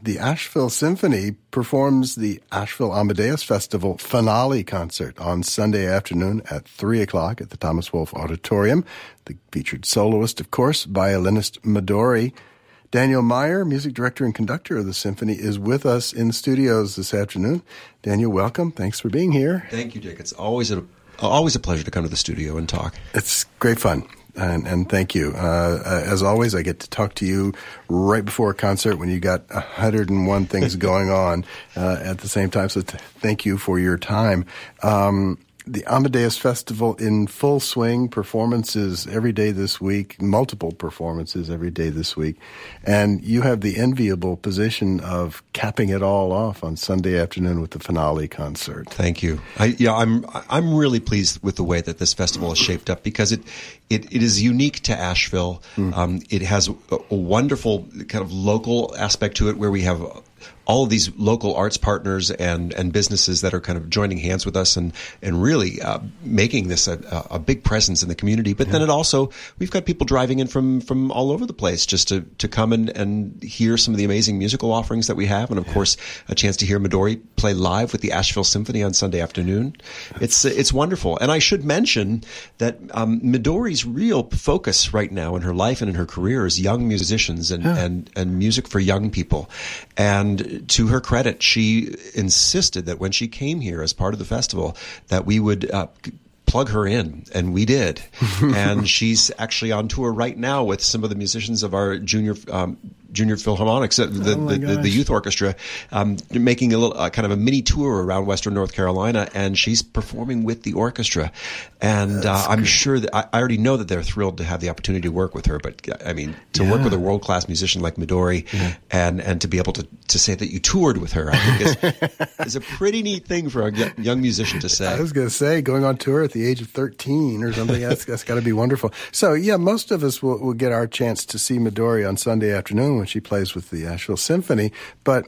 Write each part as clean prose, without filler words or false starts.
the Asheville Symphony performs the Asheville Amadeus Festival finale concert on Sunday afternoon at 3 o'clock at the Thomas Wolfe Auditorium. The featured soloist, of course, violinist Midori. Daniel Meyer, music director and conductor of the symphony, is with us in studios this afternoon. Daniel, welcome. Thanks for being here. Thank you, Dick. It's always a pleasure to come to the studio and talk. It's great fun. And thank you. As always, I get to talk to you right before a concert when you got 101 things going on at the same time. So thank you for your time. The Amadeus Festival in full swing, performances every day this week, multiple performances every day this week. And you have the enviable position of capping it all off on Sunday afternoon with the finale concert. Thank you. I'm really pleased with the way that this festival is shaped up because it is unique to Asheville. It has a wonderful kind of local aspect to it where we have all of these local arts partners and businesses that are kind of joining hands with us and really making this a big presence in the community. But then we've got people driving in from all over the place just to come and hear some of the amazing musical offerings that we have. And of course, a chance to hear Midori play live with the Asheville Symphony on Sunday afternoon. It's wonderful. And I should mention that Midori's real focus right now in her life and in her career is young musicians and music for young people. And to her credit, she insisted that when she came here as part of the festival, that we would plug her in, and we did. And she's actually on tour right now with some of the musicians of our junior Philharmonics, the youth orchestra, making a little kind of a mini tour around Western North Carolina, and she's performing with the orchestra. And I'm sure that I already know that they're thrilled to have the opportunity to work with her. But I mean, to work with a world-class musician like Midori, and to be able to say that you toured with her, I think is a pretty neat thing for a young musician to say. I was going to say, going on tour at the age of 13 or something, that's got to be wonderful. So yeah, most of us will get our chance to see Midori on Sunday afternoon when she plays with the Asheville Symphony, but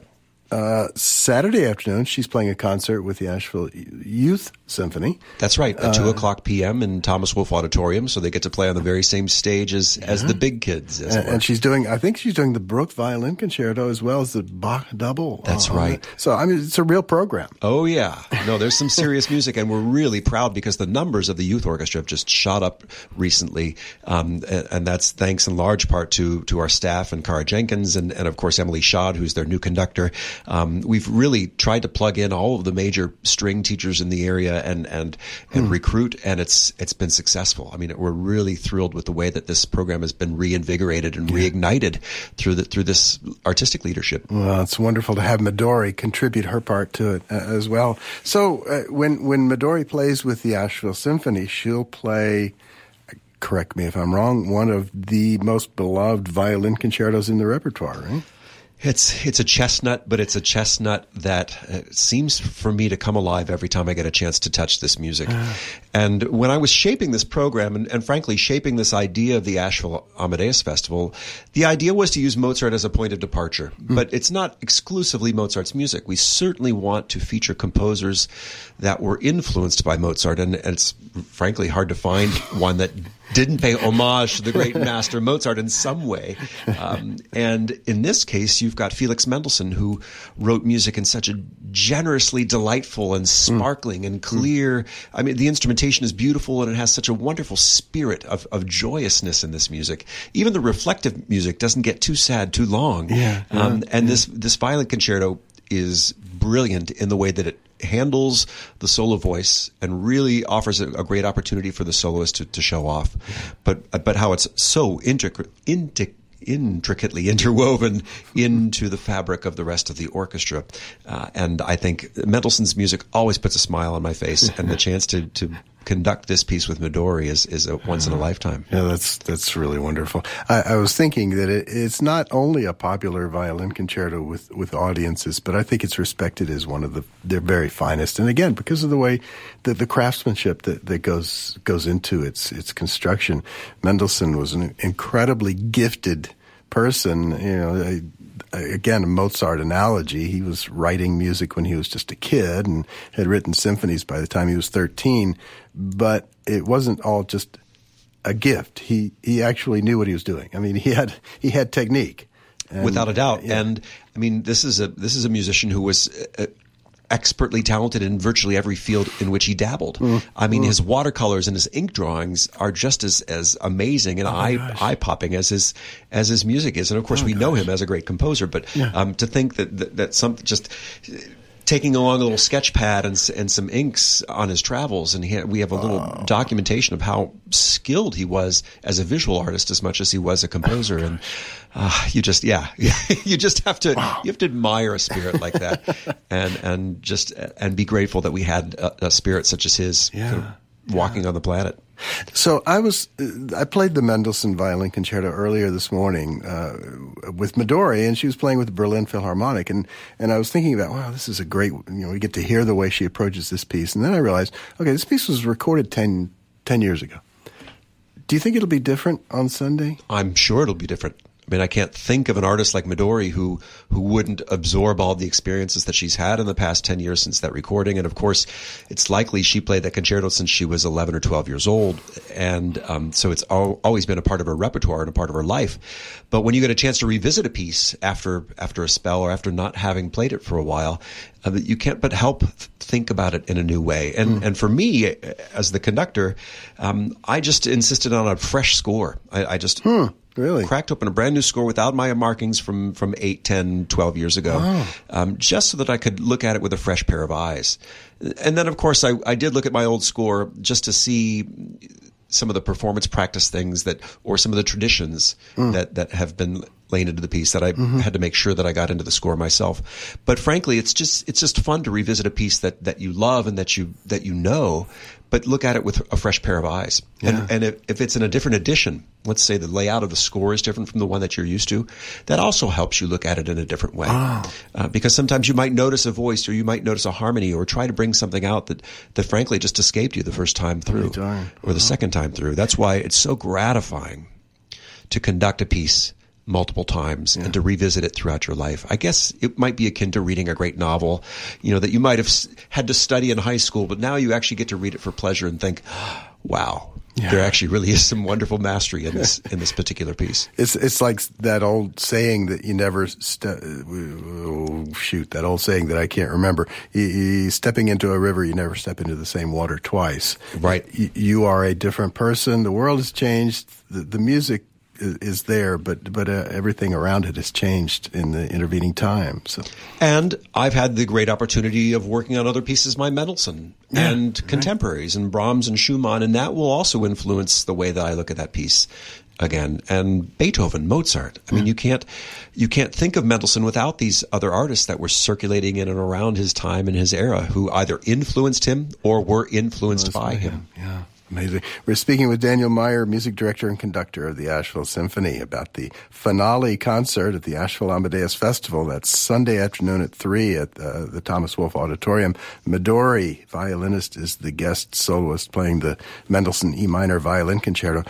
Saturday afternoon, she's playing a concert with the Asheville Youth Symphony. That's right, at 2 o'clock p.m. in Thomas Wolfe Auditorium, so they get to play on the very same stage as the big kids. And I think she's doing the Bruch Violin Concerto as well as the Bach Double. That's right. So, I mean, it's a real program. Oh, yeah. No, there's some serious music, and we're really proud because the numbers of the youth orchestra have just shot up recently, and that's thanks in large part to our staff and Cara Jenkins and of course, Emily Schad, who's their new conductor. We've really tried to plug in all of the major string teachers in the area and recruit, and it's been successful. I mean, we're really thrilled with the way that this program has been reinvigorated and reignited through this artistic leadership. Well, it's wonderful to have Midori contribute her part to it as well. So when Midori plays with the Asheville Symphony, she'll play, correct me if I'm wrong, one of the most beloved violin concertos in the repertoire, right? It's a chestnut, but it's a chestnut that seems for me to come alive every time I get a chance to touch this music. And when I was shaping this program and frankly shaping this idea of the Asheville Amadeus Festival, the idea was to use Mozart as a point of departure. But it's not exclusively Mozart's music. We certainly want to feature composers that were influenced by Mozart, and it's frankly hard to find one that didn't pay homage to the great master Mozart in some way. And in this case, you've got Felix Mendelssohn, who wrote music in such a generously delightful and sparkling and clear. I mean, the instrumentation is beautiful, and it has such a wonderful spirit of joyousness in this music. Even the reflective music doesn't get too sad too long. This violin concerto is brilliant in the way that it handles the solo voice and really offers a great opportunity for the soloist to show off. But how it's so intricately interwoven into the fabric of the rest of the orchestra. And I think Mendelssohn's music always puts a smile on my face, and the chance to conduct this piece with Midori is a once in a lifetime. Yeah, that's really wonderful. I was thinking that it's not only a popular violin concerto with audiences, but I think it's respected as one of their very finest. And again, because of the way that the craftsmanship that goes into its construction, Mendelssohn was an incredibly gifted person. You know, again, a Mozart analogy. He was writing music when he was just a kid and had written symphonies by the time he was 13. But it wasn't all just a gift. He actually knew what he was doing. I mean, he had technique. without a doubt. Yeah. And I mean, this is a musician who was expertly talented in virtually every field in which he dabbled. I mean, his watercolors and his ink drawings are just as amazing and eye-popping as his music is. And of course, we know him as a great composer, but to think that some just taking along a little sketch pad and some inks on his travels, and we have a little documentation of how skilled he was as a visual artist as much as he was a composer. And you just have to you have to admire a spirit like that, and be grateful that we had a spirit such as his walking on the planet. So I played the Mendelssohn Violin Concerto earlier this morning with Midori, and she was playing with the Berlin Philharmonic, and I was thinking about, wow, this is a great, we get to hear the way she approaches this piece, and then I realized, okay, this piece was recorded 10 years ago. Do you think it'll be different on Sunday? I'm sure it'll be different. I mean, I can't think of an artist like Midori who wouldn't absorb all the experiences that she's had in the past 10 years since that recording. And of course, it's likely she played that concerto since she was 11 or 12 years old. And so it's always been a part of her repertoire and a part of her life. But when you get a chance to revisit a piece after a spell or after not having played it for a while, you can't but help think about it in a new way. And for me, as the conductor, I just insisted on a fresh score. I just... Really? Cracked open a brand new score without my markings from 8, 10, 12 years ago, just so that I could look at it with a fresh pair of eyes. And then, of course, I did look at my old score just to see some of the performance practice things or some of the traditions that have been laying into the piece that I had to make sure that I got into the score myself. But frankly, it's just fun to revisit a piece that you love and that you know, but look at it with a fresh pair of eyes. Yeah. And if it's in a different edition, let's say the layout of the score is different from the one that you're used to, that also helps you look at it in a different way. Because sometimes you might notice a voice or you might notice a harmony or try to bring something out that frankly just escaped you the first time through or the second time through. That's why it's so gratifying to conduct a piece multiple times and to revisit it throughout your life. I guess it might be akin to reading a great novel, that you might have had to study in high school, but now you actually get to read it for pleasure and think, wow, there actually really is some wonderful mastery in this particular piece. It's like that old saying that you never that old saying that I can't remember. Stepping into a river, you never step into the same water twice. Right. You are a different person. The world has changed. The music is there, but everything around it has changed in the intervening time. So, and I've had the great opportunity of working on other pieces by Mendelssohn and contemporaries and Brahms and Schumann, and that will also influence the way that I look at that piece again. And Beethoven, Mozart. I mean, you can't think of Mendelssohn without these other artists that were circulating in and around his time and his era, who either influenced him or were influenced by him. Yeah. Amazing. We're speaking with Daniel Meyer, music director and conductor of the Asheville Symphony, about the finale concert at the Asheville Amadeus Festival. That's Sunday afternoon at 3 at the Thomas Wolfe Auditorium. Midori, violinist, is the guest soloist playing the Mendelssohn E minor violin concerto.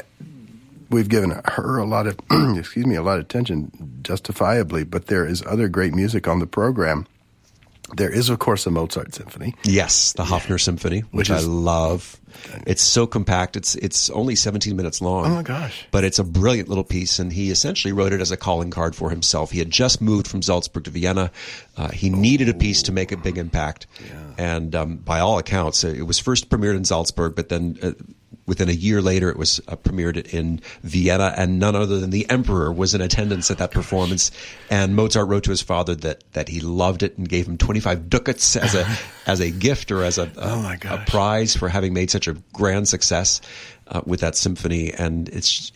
We've given her a lot of, a lot of attention, justifiably, but there is other great music on the program. There is, of course, a Mozart symphony. Yes, the Hofner Symphony, which I love. It's so compact. It's only 17 minutes long. Oh, my gosh. But it's a brilliant little piece, and he essentially wrote it as a calling card for himself. He had just moved from Salzburg to Vienna. He needed a piece to make a big impact. Yeah. And by all accounts, it was first premiered in Salzburg, but then within a year later, it was premiered in Vienna, and none other than the Emperor was in attendance at that performance. And Mozart wrote to his father that he loved it and gave him 25 ducats as a gift or as a prize for having made such a grand success with that symphony. And it's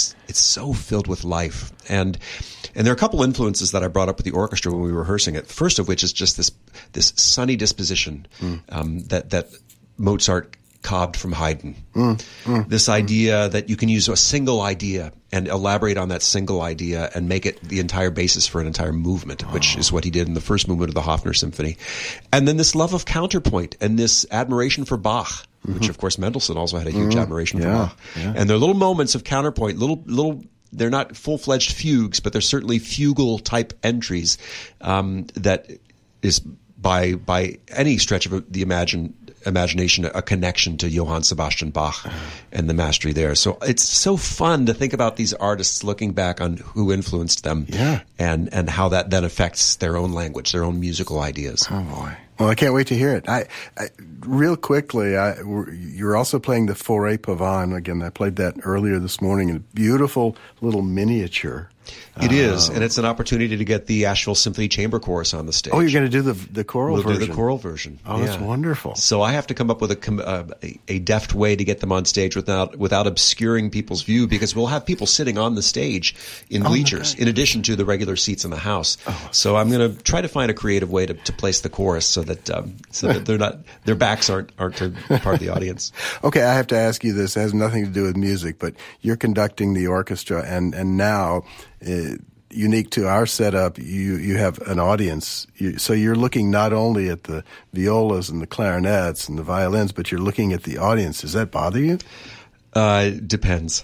so filled with life. And there are a couple influences that I brought up with the orchestra when we were rehearsing it. First of which is just this sunny disposition that Mozart cobbed from Haydn. This idea that you can use a single idea and elaborate on that single idea and make it the entire basis for an entire movement, which is what he did in the first movement of the Hofner Symphony. And then this love of counterpoint and this admiration for Bach, which of course Mendelssohn also had a huge admiration for Bach. Yeah. And there are little moments of counterpoint, little they're not full-fledged fugues, but they're certainly fugal type entries that is by any stretch of the imagination a connection to Johann Sebastian Bach and the mastery there. So it's so fun to think about these artists looking back on who influenced them, and how that then affects their own language, their own musical ideas. Oh boy! Well, I can't wait to hear it. I real quickly, you're also playing the Forêt Pavane again. I played that earlier this morning. A beautiful little miniature. It is, and it's an opportunity to get the Asheville Symphony Chamber Chorus on the stage. Oh, you're going to do the choral version? We'll do the choral version. Oh, that's wonderful. So I have to come up with a deft way to get them on stage without obscuring people's view, because we'll have people sitting on the stage in bleachers, in addition to the regular seats in the house. So I'm going to try to find a creative way to place the chorus so that they're not, their backs aren't to part of the audience. Okay, I have to ask you this. It has nothing to do with music, but you're conducting the orchestra, and now, unique to our setup, you have an audience. So you're looking not only at the violas and the clarinets and the violins, but you're looking at the audience. Does that bother you? Depends.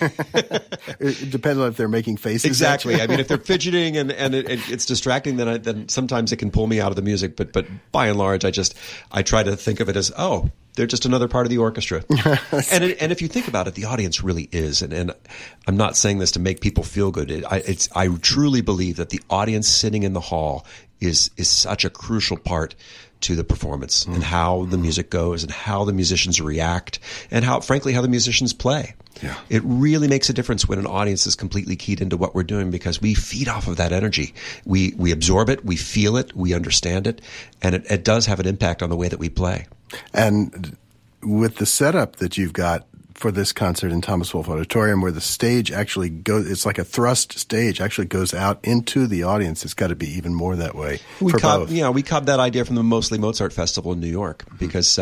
It depends on if they're making faces. Exactly. I mean, if they're fidgeting and it's distracting, then sometimes it can pull me out of the music. But by and large, I try to think of it as, they're just another part of the orchestra. and if you think about it, the audience really is. And I'm not saying this to make people feel good. I truly believe that the audience sitting in the hall is such a crucial part to the performance and how the music goes and how the musicians react and how the musicians play. Yeah. It really makes a difference when an audience is completely keyed into what we're doing, because we feed off of that energy. We absorb it, we feel it, we understand it, and it does have an impact on the way that we play. And with the setup that you've got for this concert in Thomas Wolfe Auditorium, where the stage actually goes, it's like a thrust stage, actually goes out into the audience. It's got to be even more that way for both. Yeah, we copied that idea from the Mostly Mozart Festival in New York, because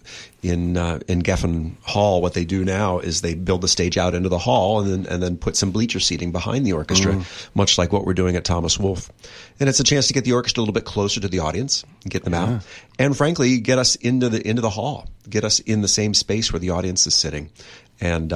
in Geffen Hall, what they do now is they build the stage out into the hall and then put some bleacher seating behind the orchestra, much like what we're doing at Thomas Wolfe. And it's a chance to get the orchestra a little bit closer to the audience, get them out, and frankly, get us into the hall, get us in the same space where the audience is sitting. And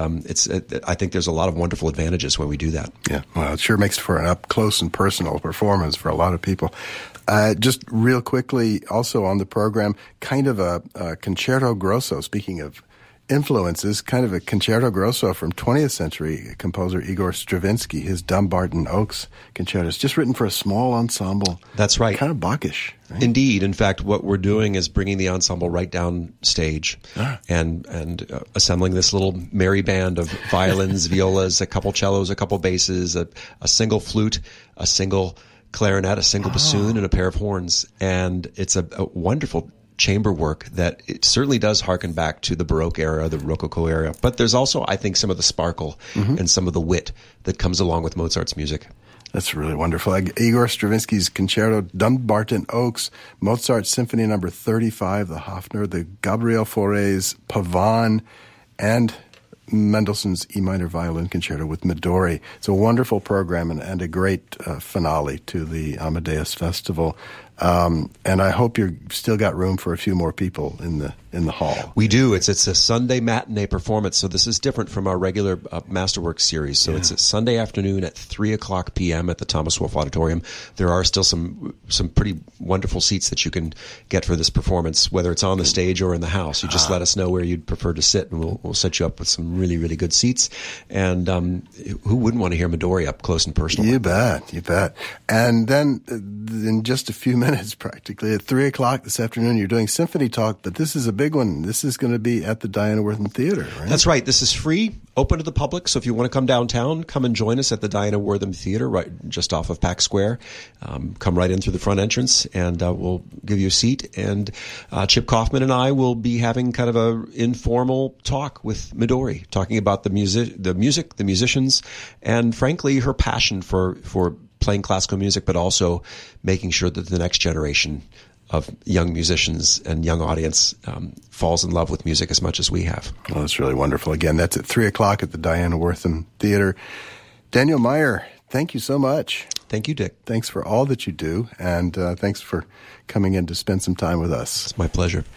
I think there's a lot of wonderful advantages when we do that. Yeah, well, it sure makes for an up-close and personal performance for a lot of people. Just real quickly, also on the program, kind of a concerto grosso, speaking of influences, kind of a concerto grosso from 20th century composer Igor Stravinsky, his Dumbarton Oaks concertos, just written for a small ensemble. That's right. Kind of Bachish. Right? Indeed. In fact, what we're doing is bringing the ensemble right down stage and assembling this little merry band of violins, violas, a couple cellos, a couple basses, a single flute, a single clarinet, a single bassoon, and a pair of horns. And it's a wonderful chamber work that it certainly does harken back to the Baroque era, the Rococo era. But there's also, I think, some of the sparkle and some of the wit that comes along with Mozart's music. That's really wonderful. Igor Stravinsky's Concerto Dumbarton Oaks, Mozart Symphony No. 35, the Hofner, the Gabriel Fauré's Pavane, and Mendelssohn's E minor violin concerto with Midori. It's a wonderful program and a great finale to the Amadeus Festival. And I hope you've still got room for a few more people in the hall. We do. It's a Sunday matinee performance, so this is different from our regular Masterworks series. So it's a Sunday afternoon at 3:00 p.m. at the Thomas Wolfe Auditorium. There are still some pretty wonderful seats that you can get for this performance, whether it's on the stage or in the house. You just let us know where you'd prefer to sit, and we'll set you up with some really, really good seats. And who wouldn't want to hear Midori up close and personal? You bet. And then in just a few minutes, practically at 3:00 this afternoon, you're doing Symphony Talk, but this is a big one. This is going to be at the Diana Wortham Theater, right? That's right. This is free, open to the public. So if you want to come downtown, come and join us at the Diana Wortham Theater, right just off of Pack Square. Come right in through the front entrance, and we'll give you a seat. And Chip Kaufman and I will be having kind of a informal talk with Midori, talking about the music, the musicians, and frankly, her passion for playing classical music, but also making sure that the next generation of young musicians and young audience falls in love with music as much as we have. Well, that's really wonderful. Again, that's at 3:00 at the Diana Wortham Theater. Daniel Meyer, thank you so much. Thank you, Dick. Thanks for all that you do, and thanks for coming in to spend some time with us. It's my pleasure.